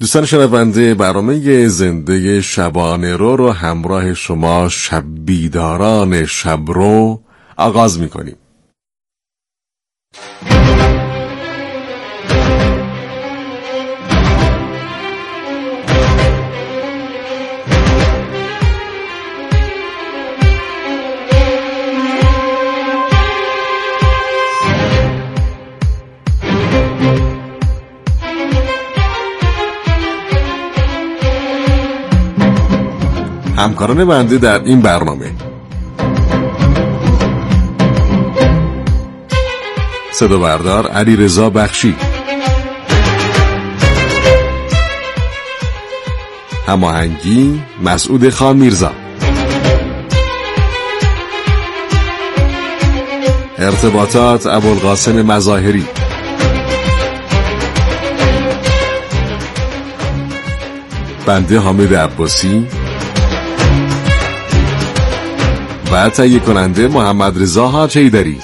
دوستان شنونده، برنامه زنده شبانه رو همراه شما شب بیداران شب رو آغاز می‌کنیم. همکاران بنده در این برنامه: صدا بردار علیرضا بخشی، هماهنگی مسعود خان میرزا، ارتباطات ابوالقاسم مظاهری، بنده حامد عباسی و تهیه کننده محمد رضا حاج حیدری.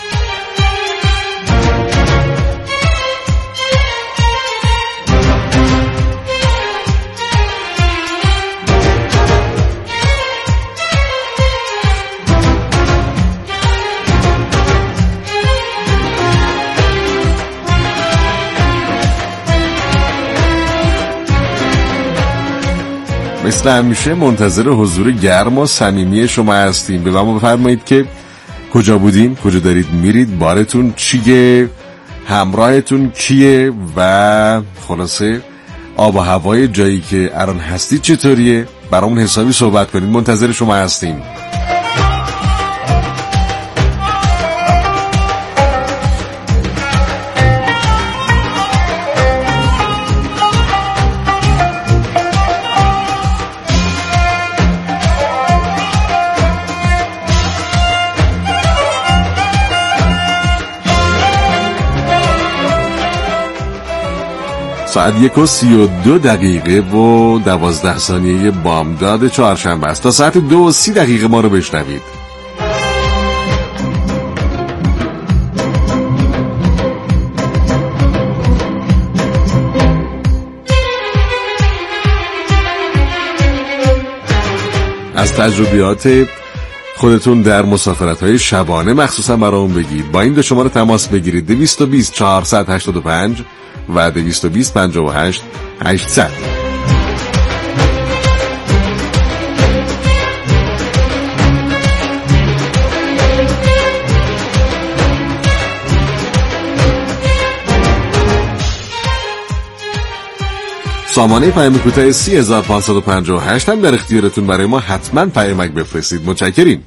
مثل همیشه منتظر حضور گرم و صمیمی شما هستیم. به ما بفرمایید که کجا بودین، کجا دارید میرید، بارتون چیه، همراهتون کیه و خلاصه آب و هوای جایی که الان هستید چطوریه. برامون حسابی صحبت کنید، منتظر شما هستیم. ساعت 1:32 و 12 ثانیه بامداد چهارشنبه است. تا ساعت 2:30 ما رو بشنوید. از تجربیات خودتون در مسافرت‌های شبانه مخصوصا برامون بگید. با این دو شماره تماس بگیرید: 220 485 و 220 58 800. سامانه پیام کوتاه 3558 هم در اختیارتون. برای ما حتما پیامک بفرستید. متشکریم.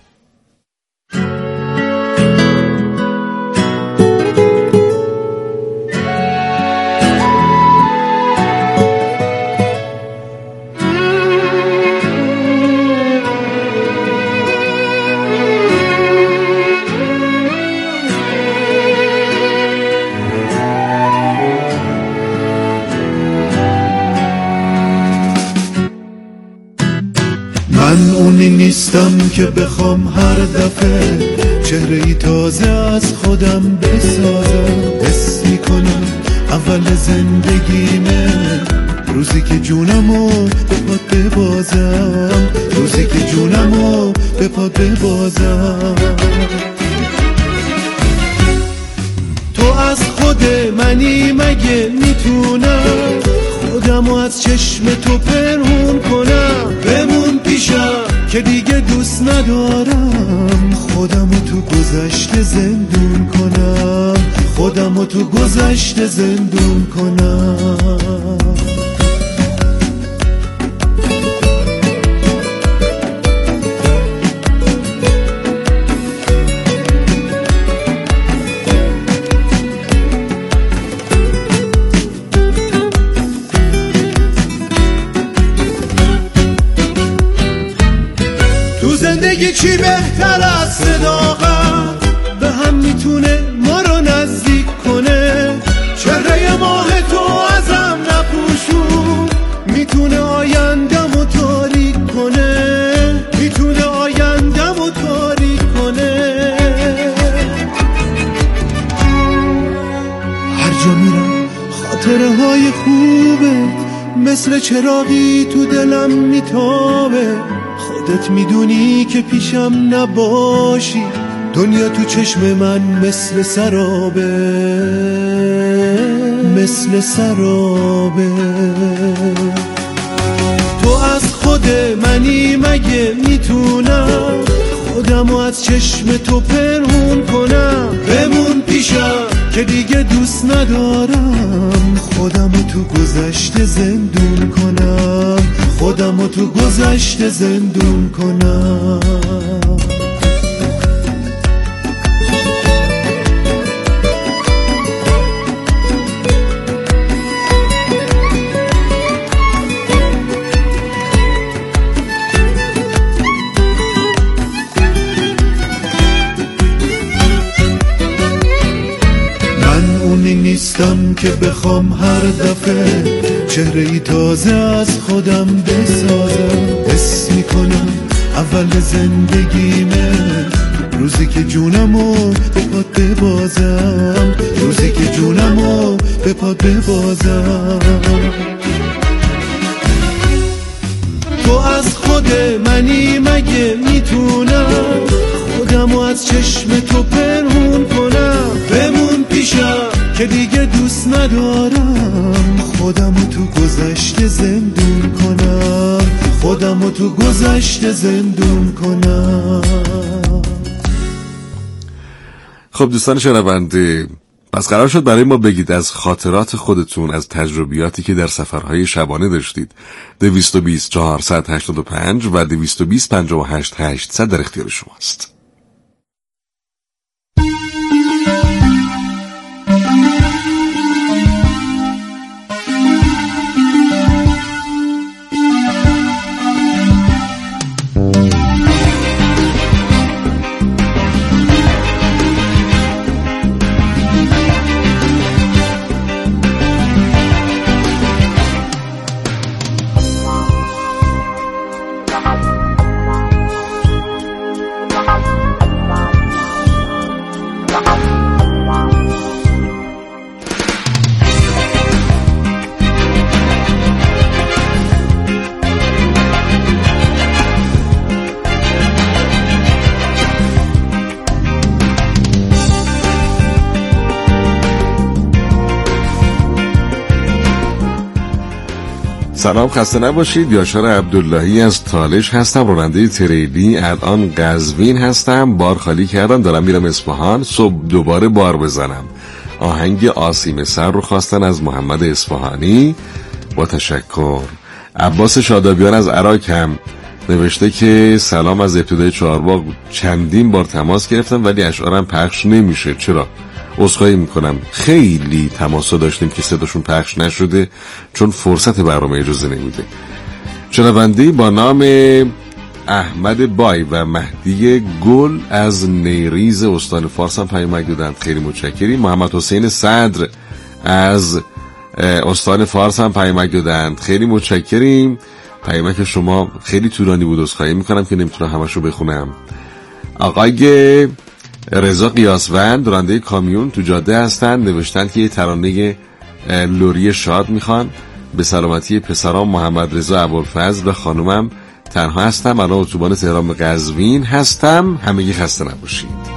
نیستم که بخوام هر دفعه چهره‌ای تازه از خودم بسازم. حس میکنم اول زندگیمه، روزی که جونمو به پات ببازم، روزی که جونمو به پات ببازم. تو از خود منی مگه میتونم خودمو از چشم تو پنهون کنم؟ بمون پیشم که دیگه دوست ندارم خودمو تو گذشته زندون کنم، خودمو تو گذشته زندون کنم. زندگی چی بهتر از صداقت به هم میتونه ما رو نزدیک کنه؟ چهره ماه تو ازم نپوشون، میتونه آینده‌مو تاریک کنه، میتونه آینده‌مو تاریک کنه. هر جا میرم خاطره های خوبت مثل چراغی تو دلم میتابه، خودت میدونی که پیشم نباشی، دنیا تو چشم من مثل سرابه، مثل سرابه. تو از خود منی مگه میتونم خودمو از چشم تو پنهون کنم؟ بمون پیشم که دیگه دوست ندارم خودمو تو گذشته زندون کنم، خودمو تو گذشته زندون کنم. نیستم که بخوام هر دفعه چهره‌ای تازه از خودم بسازم. حس میکنم اول زندگیمه روزی که جونمو به پات ببازم، روزی که جونمو به پات ببازم. تو از خود منی مگه میتونم خودمو از چشم تو پنهون کنم؟ بمون پیشم که دیگه دوست ندارم خودمو تو گذشته زندون کنم، خودمو تو گذشته زندون کنم. خب دوستان شنونده، پس قرار شد برای ما بگید از خاطرات خودتون، از تجربیاتی که در سفرهای شبانه داشتید. 220 485 و 220 58 800 در اختیار شماست. سلام، خسته نباشید. یاشار عبداللهی از تالش هستم، راننده تریلی. الان قزوین هستم، بار خالی کردم، دارم میرم اصفهان. صبح دوباره بار بزنم. آهنگ آسیم سر رو خواستن از محمد اصفهانی، با تشکر. عباس شادابیان از عراق هم نوشته که سلام، از ابتدای چهارباغ چندین بار تماس گرفتم ولی اشعارم پخش نمیشه، چرا؟ عذرخواهی میکنم، خیلی تماسا داشتیم که صداشون پخش نشده چون فرصت برنامه اجازه نمیده. شنونده‌ای با نام احمد بای و مهدی گل از نیریز استان فارس هم پیامک دادند، خیلی متشکریم. محمد حسین صدر از استان فارس هم پیامک دادند، خیلی متشکریم. پیامک شما خیلی طولانی بود، عذرخواهی میکنم که نمیتونم همشو بخونم. آقای رضا قیاسوند راننده کامیون تو جاده هستن، نوشتن که یه ترانه لوری شاد میخوان. به سلامتی پسرام محمد رضا ابوالفضل و خانومم تنها هستم، الان اتوبان تهران به قزوین هستم. همگی خسته نباشید.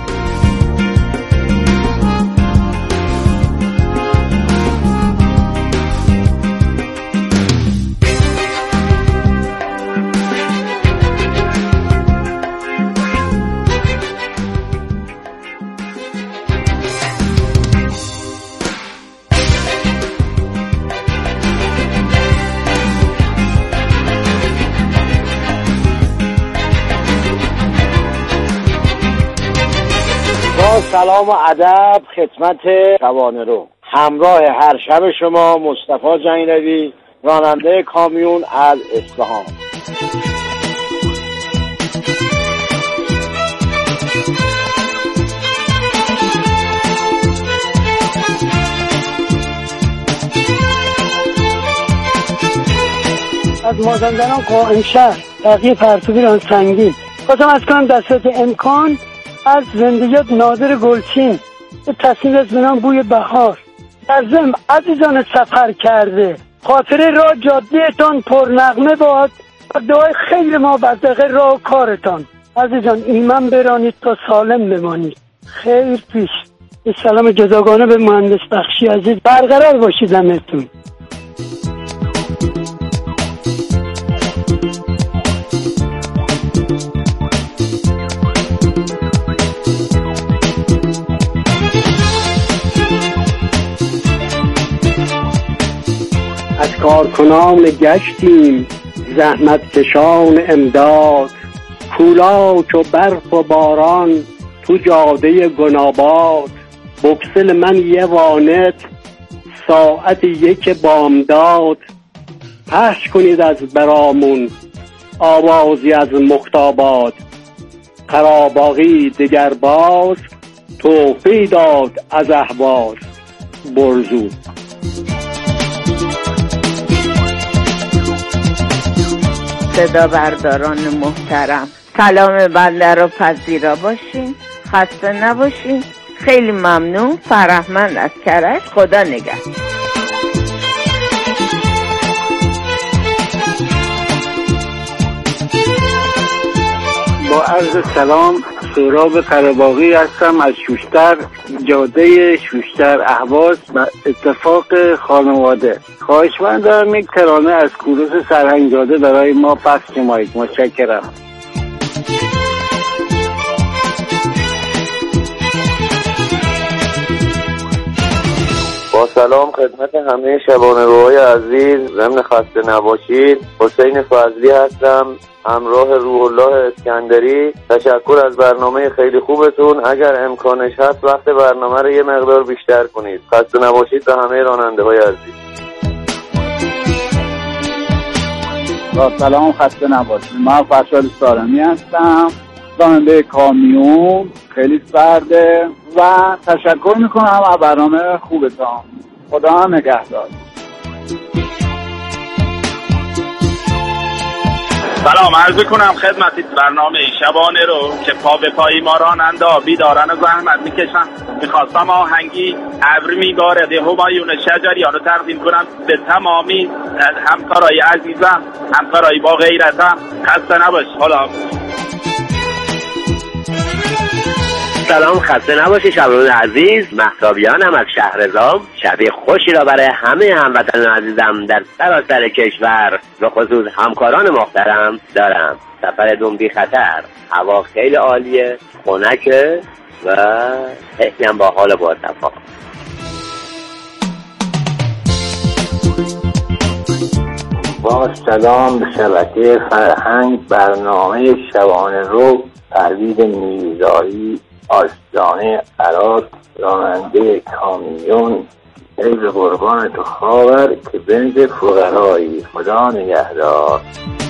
سلام و ادب خدمت شبانه رو. همراه هر شب شما مصطفی جنگ‌روی، راننده کامیون از اصفهان. از مازندران قائمشهر تقیه پرتوبی سنگین خواستم از کنم در صورت امکان از زندگیات نادر گلچین به تصمیم از بنام بوی بهار. در ضمن عزیزان سفر کرده خاطر راه جادهتان پرنغمه باد و دعای خیر ما بزرگ راه و کارتان. عزیزان ایمن برانید تا سالم بمانید. خیر پیش. سلام جداگانه به مهندس بخشی عزیز. برقرار باشید همتون. از کارکنان گشتیم زحمت کشان امداد، کولا چو برف و باران تو جاده گناباد. بکسل من یه وانت ساعت یک بامداد، پخش کنید از برامون آوازی از مختاباد. قراباغی دگر باز توفی داد از اهواز برزو. صدا برداران محترم، سلام بنده رو پذیرا باشین، خسته نباشین. خیلی ممنون. فرهمند از کرج. خدا نگهدار. با عرض سلام، سهراب قراباغی هستم از شوشتر، جاده شوشتر اهواز و اتفاق خانواده. خواهشمندم یک ترانه از کوروش سرهنگزاده برای ما پخش نمایید. متشکرم. با سلام خدمت همه شبانه‌روهای عزیز، ضمن خسته نباشید. حسین فضلی هستم، همراه روح الله اسکندری. تشکر از برنامه خیلی خوبتون. اگر امکانش هست وقت برنامه رو یه مقدار بیشتر کنید. خسته نباشید به همه راننده‌های عزیز. با سلام، خسته نباشید. من فرشاد سارمی هستم، راننده کامیون. خیلی سرده و تشکر میکنم از برنامه خوبتان. خدا هم نگهدار. سلام عرض کنم خدمت برنامه شبانه رو که پا به پایی ما راننده بیدارن و زحمت میکشن. میخواستم آهنگی ابر میبارد همایون شجریان رو تقدیم کنم به تمامی همکارای عزیزم، همکارای با غیرتم. خسته نباش. حالا سلام، خسته نباشی شبرون عزیز. مهتابیانم از شهرزام. شبیه خوشی را برای همه هموطنان عزیزم در سراسر کشور و خصوص همکاران محترم دارم. سفرتون بی خطر، هوا خیلی عالیه، خنکه و خیلی هم با حال با اتفاق. با سلام به شبکه فرهنگ، برنامه شبانه رو، پرویز میرزایی، آستانه عراق، راننده کامیون. ای به قربان تو خاور که بنز فقرایی. خدا نگهدار.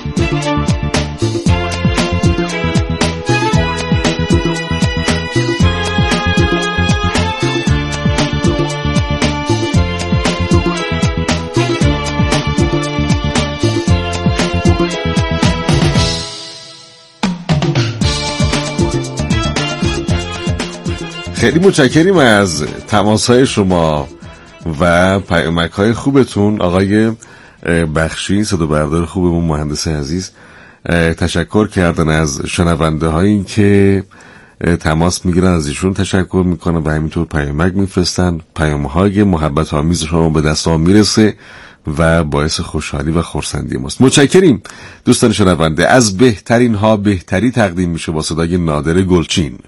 خیلی متشکریم از تماس‌های شما و پیامک‌های خوبتون. آقای بخشی صدا بردار خوبمون، مهندس عزیز، تشکر کردن از شنونده هایی که تماس میگیرن، از ایشون تشکر میکنن و همینطور پیامک میفرستن. پیام‌های محبت آمیز شما به دست ما میرسه و باعث خوشحالی و خرسندی ماست. متشکریم دوستان شنونده. از بهترین ها بهتری تقدیم میشه با صدای نادر گلچین.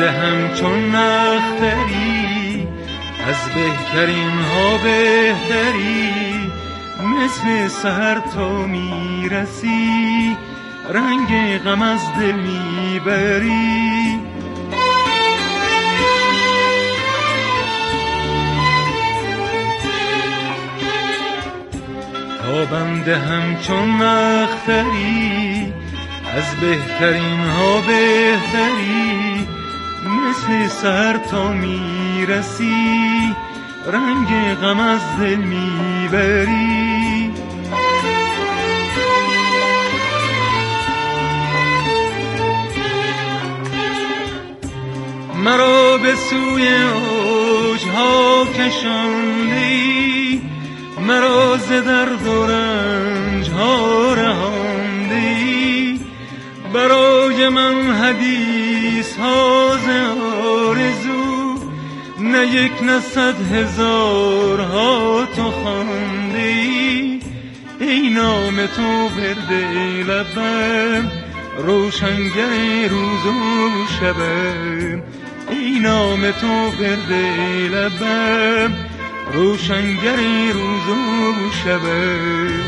تابنده همچون نختری، از بهترین ها بهتری، مثل سحر تا میرسی، رنگ غم از دل میبری. تابنده همچون نختری، از بهترین ها بهتری، مثل سحر تا میرسی، رنگ غم از دل میبری. مرا به سوی اوجها کشاندی، مرا ز درد و رنجها رهاندی، برای من حدیث ها ز آرزو، نه یک نه 100,000 تو خواندی. ای نام تو ورد لبم، روشنگر روز و شبم. ای نام تو ورد لبم، روشنگر روز و شبم.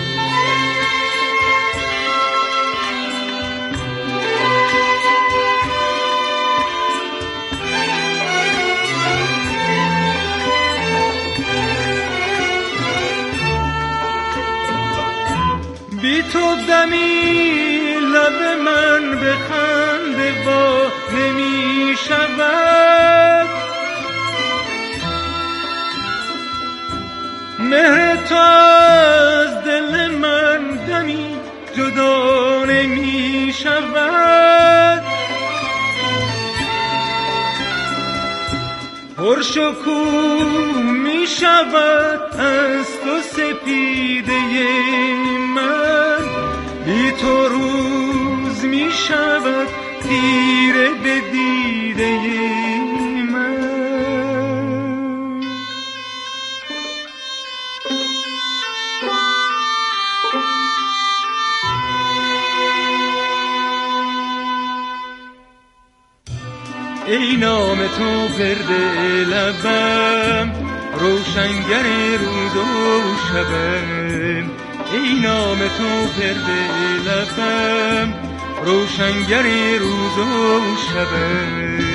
بی تو دمی لب من به خنده وا نمی شود، مهر تو از دل من دمی جدا نمی شود. پرشکوه می شود از تو سپیده من، بی تو روز می شود تیره به دیده من. ای نام تو ورد لبم، روشنگر روز و شبم. ای نام تو ورد لبم، روشنگر روز و شبم.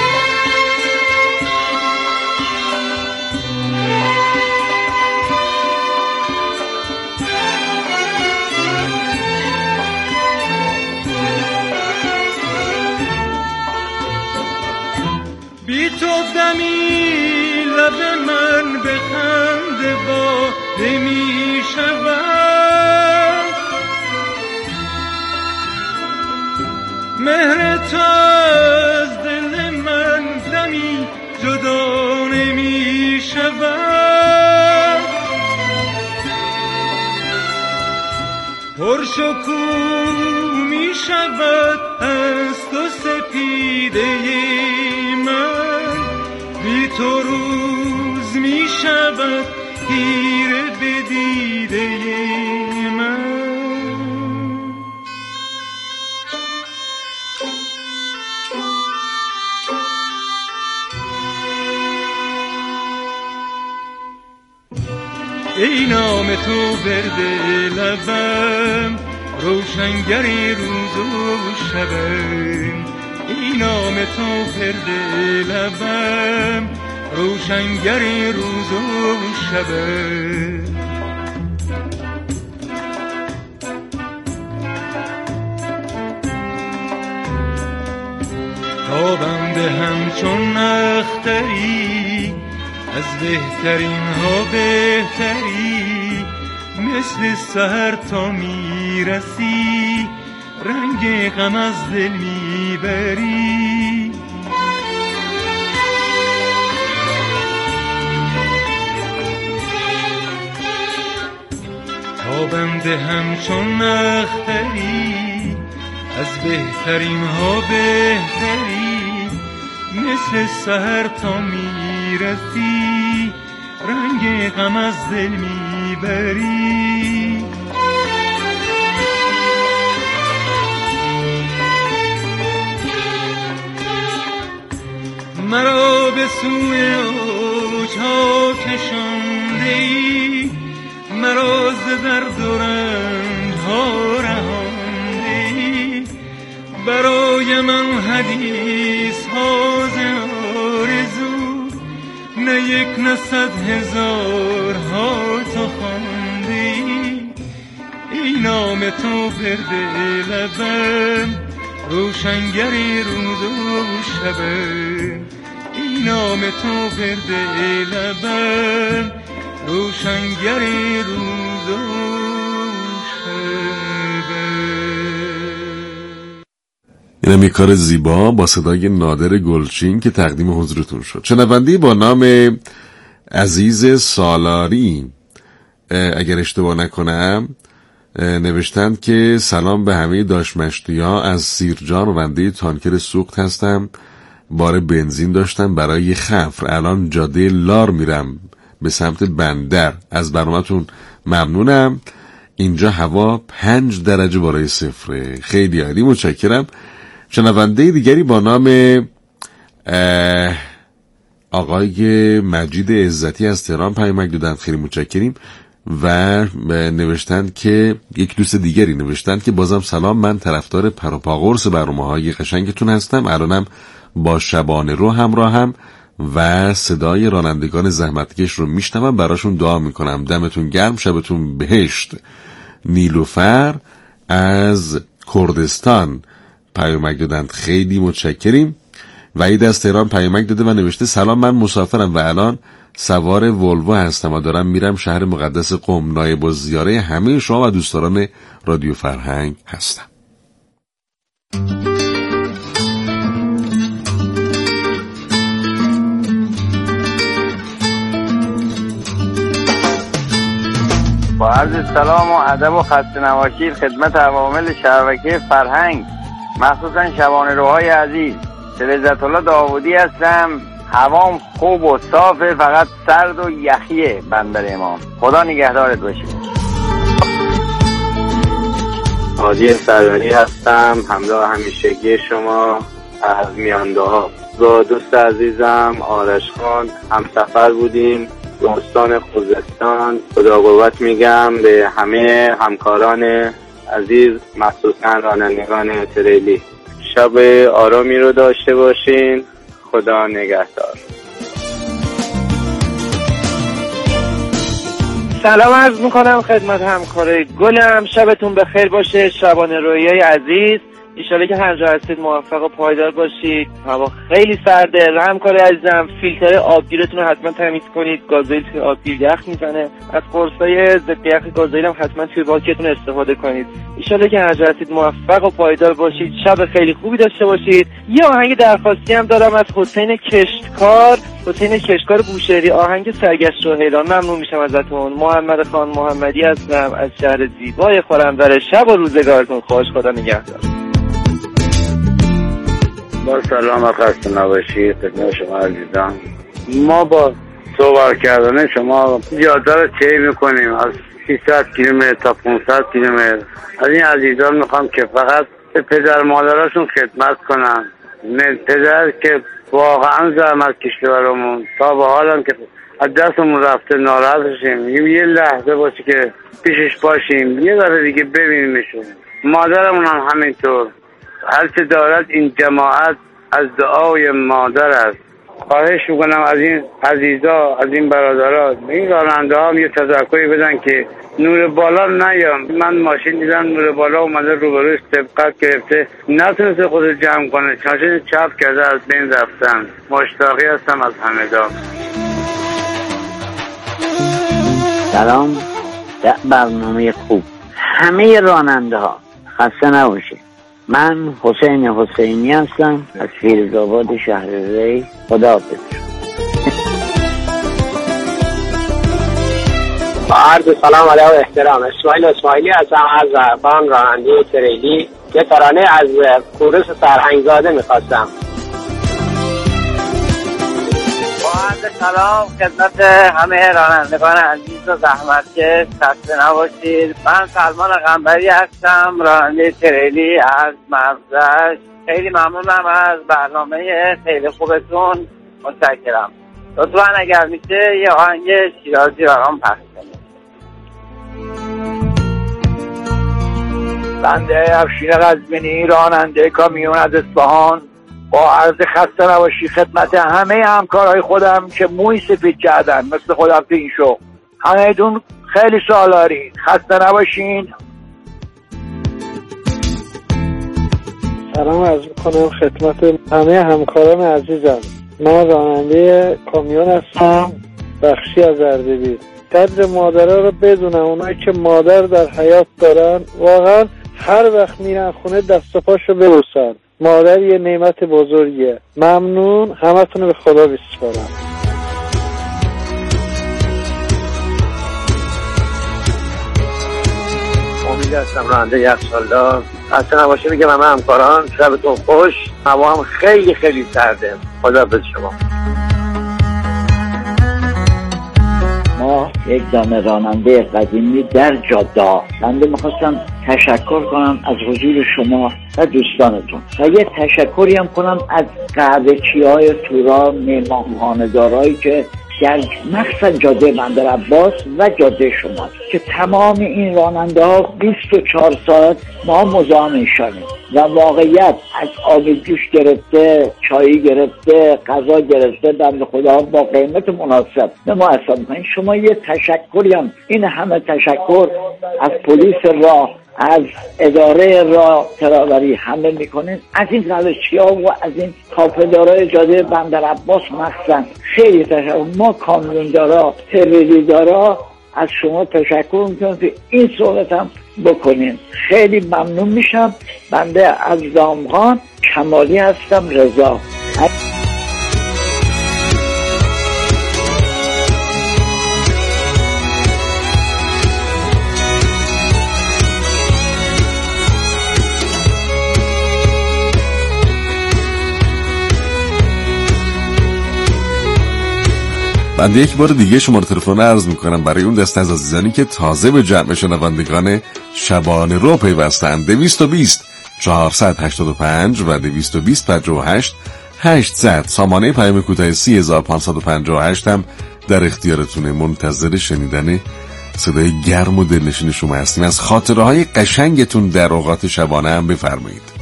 بی تو دمی لب من به خنده وا نمی شود، مهر تو از دل من دمی جدا نمی شود. پرشکوه می شود از تو سپیده من، بی تو روز می شود تیره به دیده من. ای نام تو ورد لبم، روشنگر روز و شبم. ای نام تو ورد لبم، روشنگر روز و شبم. تابنده همچون نختری، از بهترین ها بهتری، مثل سحر تا میرسی، رنگ غم از دل میبری. تابنده همچون نختری، از بهترین ها بهتری، مثل سحر تا میرسی، رنگ غم از دل میبری. مرا به سوی اوجها کشانده‌ای، مرا ز درد و رنج‌ها رهانده‌ای. برای من حدیث‌ها ز آرزو، نه یک نه 100 هزارها تو خوانده‌ای. ای نام تو بر لبم، روشنگری روز و شبم. ای نام تو بر لبم، روشنگری روز و شبم. اینم یک کار زیبا با صدای نادر گلچین که تقدیم حضورتون شد. شنوندی با نام عزیز سالاری، اگر اشتباه نکنم، نوشتند که سلام به همه داشمشتی ها، از سیرجان راننده تانکر سوخت هستم. بار بنزین داشتم برای خفر، الان جاده لار میرم به سمت بندر. از برنامه‌تون ممنونم. اینجا هوا 5 درجه بالای صفره. خیلی عالی، متشکرم. شنونده دیگری با نام آقای مجید عزتی از تهران پیامک دادن، خیلی متشکریم. و نوشتند که یک دوست دیگری نوشتند که بازم سلام، من طرفدار پروپاقرص برنامه‌های قشنگتون هستم. الانم با شبانه رو همراهم و صدای رانندگان زحمتکش رو میشنوم، براشون دعا میکنم. دمتون گرم، شبتون بهشت. نیلوفر از کردستان پیامک دادند، خیلی متشکریم. وحید از تهران پیامک داده و نوشته سلام، من مسافرم و الان سوار ولوو هستم و دارم میرم شهر مقدس قم. نایب الزیاره همه شما و دوستداران رادیو فرهنگ هستم. با عرض سلام و ادب و خسته نباشید خدمت عوامل شبکه فرهنگ، مخصوصا شبانه‌روهای عزیز. لذت الله داوودی هستم. هوام خوب و صافه، فقط سرد و یخیه بندر امام. خدا نگهدارت باشه. عادی سروری هستم، همراه همیشگی شما از میانده ها. با دوست عزیزم آرش خان هم سفر بودیم دوستان خوزستان. خدا قوت میگم به همه همکاران عزیز، مخصوصا رانندگان تریلی. شب آرامی رو داشته باشین. خدا نگهدار. سلام عرض میکنم خدمت همکار گلم، شبتون بخیر باشه. شبانه رویای عزیز، ایشالا که هر جا هستید موفق و پایدار باشید. هوا خیلی سرده. همکار عزیزم فیلتر آبگیرتون رو حتما تمیز کنید، گازوئیل توی آبگیر یخ میزنه. از قرصای ضد یخ گازوئیل هم حتما توی باکتون استفاده کنید. ایشالا که هر جا هستید موفق و پایدار باشید. شب خیلی خوبی داشته باشید. یه آهنگ درخواستی هم دارم از حسین کشتکار بوشهری، آهنگ سرگشت و حیران. ممنون میشم ازتون. محمد خان محمدی هستم از شهر زیبای خرم‌دره. شب و روزگارتون خوش. خدا نگهدار. با سلام و خسته نباشید خدمت شما عزیزان. ما با صحبت کردن شما جاده رو طی میکنیم از 300 کیلومتر تا 500 کیلومتر. از این عزیزان میخوام که فقط به پدر مادراشون خدمت کنن. پدر که واقعا زحمت کشیده برامون، تا به حالم که از دستمون رفته ناراحت شیم. یه لحظه باشه که پیشش باشیم، یه بار دیگه ببینیمشون. مادرمون هم همینطور. هر چه دارد این جماعت از دعای مادر است. خواهش میکنم از این عزیزا، از این برادرها، این راننده ها یه تذکری بدن که نور بالا نیام. من ماشین دیدم نور بالا اومده روبروش سبقت گرفته، نتونسته خودش جمع کنه، چاشین چپ کرده از بین رفتن. مشتاقی هستم از همدان. سلام، برنامه خوب همه راننده ها، خسته نباشه. من حسین حسینی هستم از فیروزآباد شهر ری. خداحافظ. با عرض سلام علیه و احترام، اسماعیلی هستم از زربان، راننده تریلی. یه ترانه از کوروش سرهنگزاده میخواستم. با عرض سلام خدمت همه رانندگان عزیز و زحمتکش، خسته نباشید. من سلمان قنبری هستم، راننده تریلی از مفزش. خیلی ممنونم از برنامه خیلی خوبتون. متشکرم. لطفاً اگر میشه یه آهنگ شیرازی برام پخش کنید. بنده افشین قزوینی، راننده کامیون از اصفهان، با عرض خسته نباشی خدمت همه همکارهای خودم که موی سفید کردن مثل خودم تو این شو. همه‌تون خیلی سالارین، خسته نباشین. سلام عرض میکنم خدمت همه همکاران عزیزم. من راننده کامیون هستم، بخشی از اردبیل. قدر مادرها رو بدونم، اونایی که مادر در حیات دارن واقعا هر وقت میرن خونه دست و پاشو ببوسن. مادر یه نعمت بزرگیه. ممنون، همتون رو به خدا بسپارم. امید هستم، راننده یخچالدار. خسته نباشید میگم همه همکاران، شبتون خوش. هوا هم خیلی خیلی سرده. خدا به شما. ما یک دانه راننده قدیمی در جاده. بنده میخواستم تشکر کنم از حضور شما و دوستانتون و یه تشکری هم کنم از قهوه‌چی‌های تورا، مهمانخانه‌دارایی که در مخصوصا جاده بندر عباس و جاده شما که تمام این راننده ها 24 ساعت ما مزاحم ایشانیم و واقعیت از آب جوش گرفته، چایی گرفته، غذا گرفته، بنده خدا با قیمت مناسب به ما حساب می‌کنین. شما یه تشکری هم، این همه تشکر از پلیس راه، از اداره راه تراوری همه میکنین، از این قهوه‌چی‌ها و از این کافه‌دارای جاده بندر عباس مخصوصا خیلی تشکر. ما کامیوندارا، تریلیدارا از شما تشکر میکنم که این صحبت هم بکنین. خیلی ممنون میشم. بنده از دامغان کمالی هستم، رضا. بنده یک بار دیگه شماره تلفن عرض میکنم برای اون دسته از عزیزانی که تازه به جمع شنوندگان شبانه رو پیوستند. 220 485 و 220 58 800. سامانه پیام کوتاه 3558 هم در اختیارتونه. منتظر شنیدن صدای گرم و دلنشین شما هستیم. از خاطره های قشنگتون در اوقات شبانه هم بفرمایید.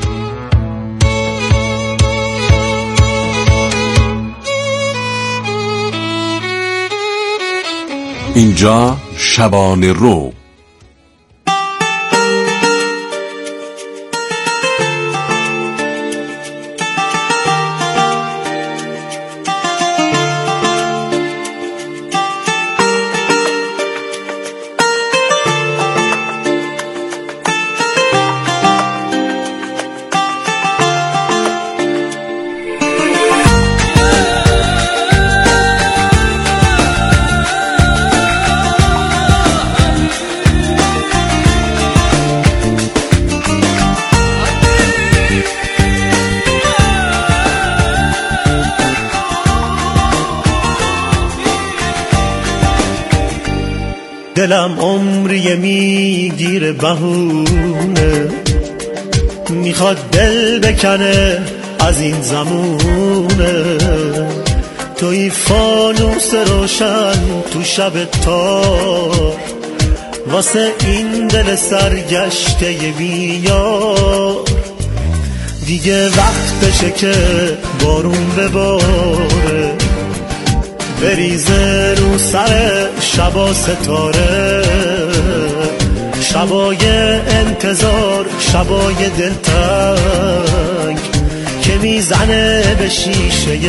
اینجا شبانه رو. دلم عمری میگیره بهونه، میخواد دل بکنه از این زمونه. توی فانوس روشن تو شب تار، واسه این دل سرگشته بیار. دیگه وقتشه که بارون بباره، بریزه رو سر شبا ستاره. شبای انتظار، شبای دلتنگ که میزنه به شیشه